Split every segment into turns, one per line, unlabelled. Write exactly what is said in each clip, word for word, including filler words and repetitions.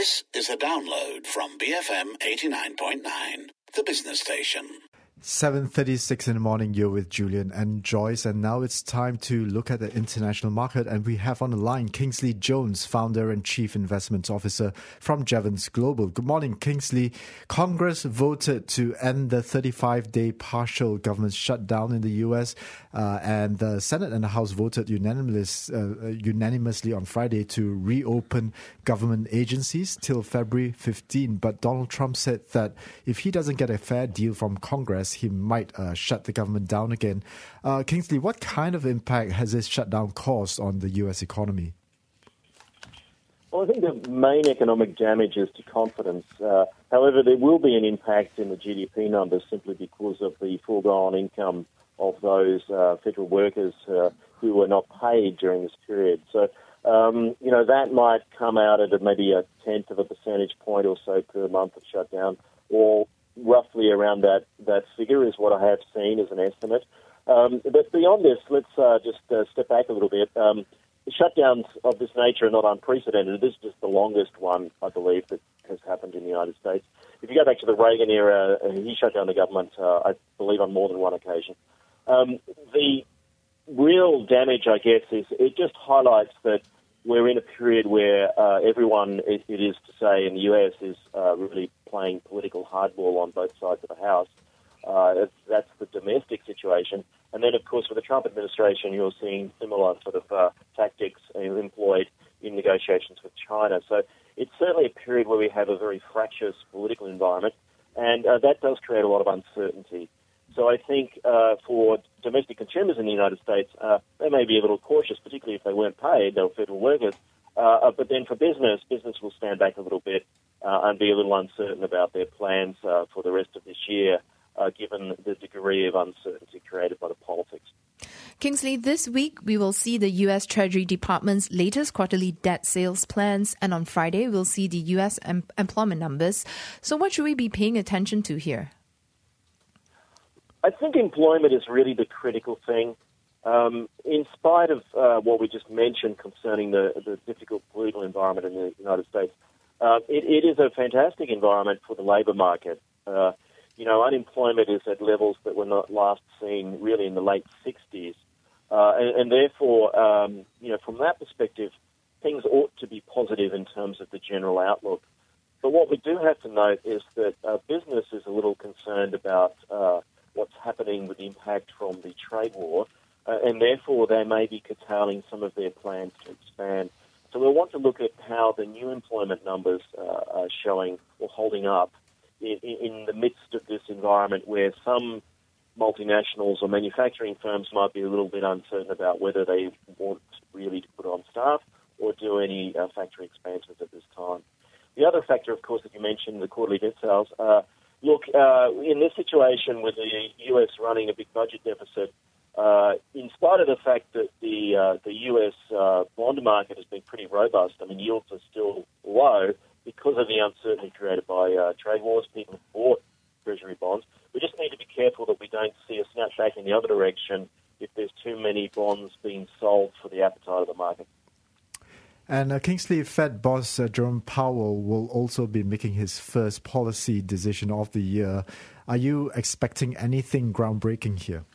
This is a download from B F M eighty-nine point nine, the business station.
seven thirty-six in the morning, you're with Julian and Joyce, and now it's time to look at the international market, and we have on the line Kingsley Jones, founder and chief investment officer from Jevons Global. Good morning, Kingsley. Congress voted to end the thirty-five day partial government shutdown in the U S, uh, and the Senate and the House voted unanimous, uh, unanimously on Friday to reopen government agencies till February fifteenth. But Donald Trump said that if he doesn't get a fair deal from Congress, he might uh, shut the government down again. Uh, Kingsley, what kind of impact has this shutdown caused on the U S economy?
Well, I think the main economic damage is to confidence. Uh, however, there will be an impact in the G D P numbers simply because of the foregone income of those uh, federal workers uh, who were not paid during this period. So, um, you know, that might come out at maybe a tenth of a percentage point or so per month of shutdown, or roughly around that, that figure is what I have seen as an estimate. Um, but beyond this, let's uh, just uh, step back a little bit. Um, shutdowns of this nature are not unprecedented. This is just the longest one, I believe, that has happened in the United States. If you go back to the Reagan era, uh, he shut down the government, uh, I believe, on more than one occasion. Um, the real damage, I guess, is it just highlights that we're in a period where uh, everyone, it, it is to say, in the U S is uh, really playing political hardball on both sides of the house. Uh, that's, that's the domestic situation. And then, of course, with the Trump administration, you're seeing similar sort of uh, tactics employed in negotiations with China. So it's certainly a period where we have a very fractious political environment, and uh, that does create a lot of uncertainty. So I think uh, for domestic consumers in the United States, uh, they may be a little cautious, particularly if they weren't paid, they were federal workers. Uh, but then for business, business will stand back a little bit uh, and be a little uncertain about their plans uh, for the rest of this year, uh, given the degree of uncertainty created by the politics.
Kingsley, this week we will see the U S Treasury Department's latest quarterly debt sales plans, and on Friday we'll see the U S em- employment numbers. So what should we be paying attention to here?
I think employment is really the critical thing. Um, in spite of uh, what we just mentioned concerning the, the difficult political environment in the United States, uh, it, it is a fantastic environment for the labour market. Uh, you know, unemployment is at levels that were not last seen really in the late sixties. Uh, and, and therefore, um, you know, from that perspective, things ought to be positive in terms of the general outlook. But what we do have to note is that uh, business is a little concerned about uh, what's happening with the impact from the trade war, uh, and therefore they may be curtailing some of their plans to expand. So we'll want to look at how the new employment numbers uh, are showing or holding up in, in the midst of this environment where some multinationals or manufacturing firms might be a little bit uncertain about whether they want really to put on staff or do any uh, factory expansions at this time. The other factor, of course, that you mentioned, the quarterly net sales, uh, Look, uh, in this situation with the U S running a big budget deficit, uh, in spite of the fact that the uh, the U S uh, bond market has been pretty robust, I mean, yields are still low because of the uncertainty created by uh, trade wars. People have bought Treasury bonds. We just need to be careful that we don't see a snapback in the other direction if there's too many bonds being sold for the appetite of the market.
And uh, Kingsley, Fed boss uh, Jerome Powell will also be making his first policy decision of the year. Are you expecting anything groundbreaking here?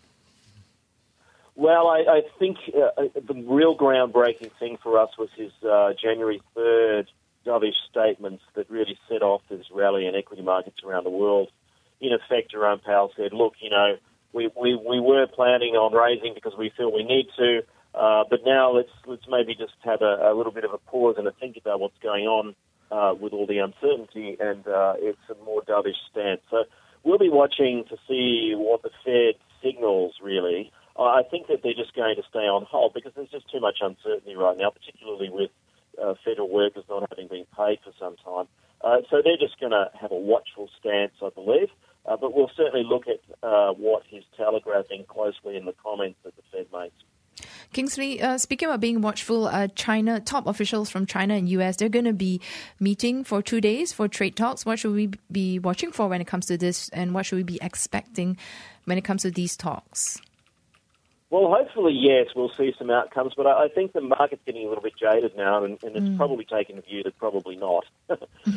Well, I, I think uh, the real groundbreaking thing for us was his uh, January third dovish statements that really set off this rally in equity markets around the world. In effect, Jerome Powell said, look, you know, we, we, we were planning on raising because we feel we need to, Uh, but now let's let's maybe just have a, a little bit of a pause and a think about what's going on uh, with all the uncertainty, and uh, it's a more dovish stance. So we'll be watching to see what the Fed signals, really. Uh, I think that they're just going to stay on hold because there's just too much uncertainty right now, particularly with uh, federal workers not having been paid for some time. Uh, so they're just going to have a watchful stance, I believe. Uh, but we'll certainly look at uh, what he's telegraphing closely in the comments that the Fed makes.
Kingsley, uh, speaking about being watchful, uh, China, top officials from China and U S, they're going to be meeting for two days for trade talks. What should we be watching for when it comes to this, and what should we be expecting when it comes to these talks?
Well, hopefully, yes, we'll see some outcomes, but I, I think the market's getting a little bit jaded now, and, and it's mm. probably taken the view that probably not.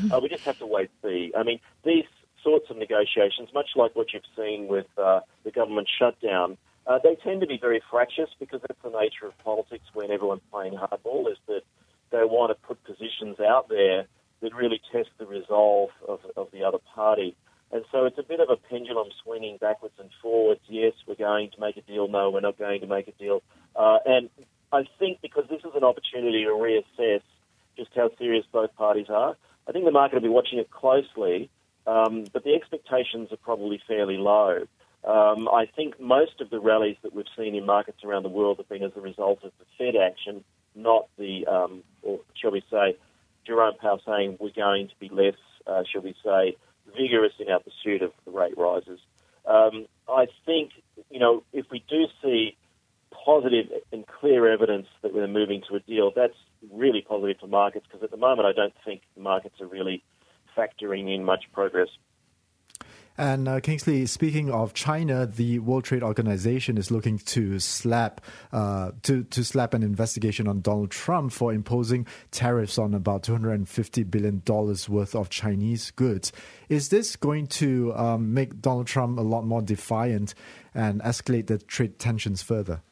uh, we just have to wait and see. I mean, these sorts of negotiations, much like what you've seen with uh, the government shutdown, uh, they tend to be very fractious because that's the nature of politics when everyone's playing hardball, is that they want to put positions out there that really test the resolve of, of the other party. And so it's a bit of a pendulum swinging backwards and forwards. Yes, we're going to make a deal. No, we're not going to make a deal. Uh, and I think because this is an opportunity to reassess just how serious both parties are, I think the market will be watching it closely, um, but the expectations are probably fairly low. Um, I think most of the rallies that we've seen in markets around the world have been as a result of the Fed action, not the, um, or shall we say, Jerome Powell saying we're going to be less, uh, shall we say, vigorous in our pursuit of the rate rises. Um, I think, you know, if we do see positive and clear evidence that we're moving to a deal, that's really positive for markets, because at the moment I don't think the markets are really factoring in much progress.
And uh, Kingsley, speaking of China, the World Trade Organization is looking to slap uh, to to slap an investigation on Donald Trump for imposing tariffs on about two hundred fifty billion dollars worth of Chinese goods. Is this going to um, make Donald Trump a lot more defiant and escalate the trade tensions further?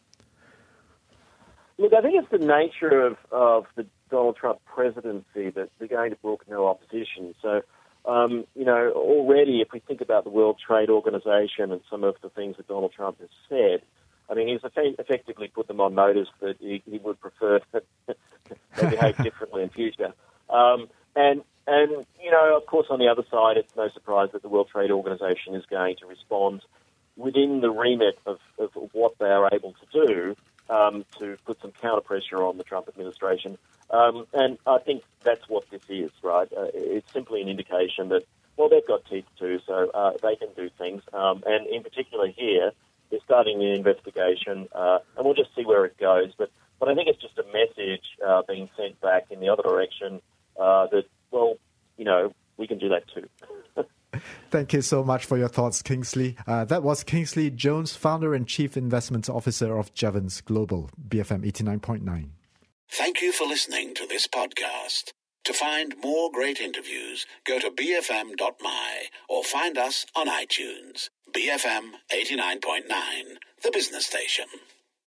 Look, I think it's the nature of, of the Donald Trump presidency that they're going to brook no opposition. So, Um, you know, already if we think about the World Trade Organization and some of the things that Donald Trump has said, I mean, he's eff- effectively put them on notice that he, he would prefer that they behave differently in future. Um, and, and, you know, of course, on the other side, it's no surprise that the World Trade Organization is going to respond within the remit of, of what they are able to do um, to put some counter pressure on the Trump administration. Um, and I think that's what this is, right? Uh, it's simply an indication that, well, they've got teeth too, so uh, they can do things. Um, and in particular here, they're starting an investigation, uh, and we'll just see where it goes. But, but I think it's just a message uh, being sent back in the other direction uh, that, well, you know, we can do that too.
Thank you so much for your thoughts, Kingsley. Uh, that was Kingsley Jones, founder and chief investment officer of Jevons Global, B F M eighty-nine point nine.
Thank you for listening to this podcast. To find more great interviews, go to b f m dot m y or find us on iTunes. B F M eighty-nine point nine, the business station.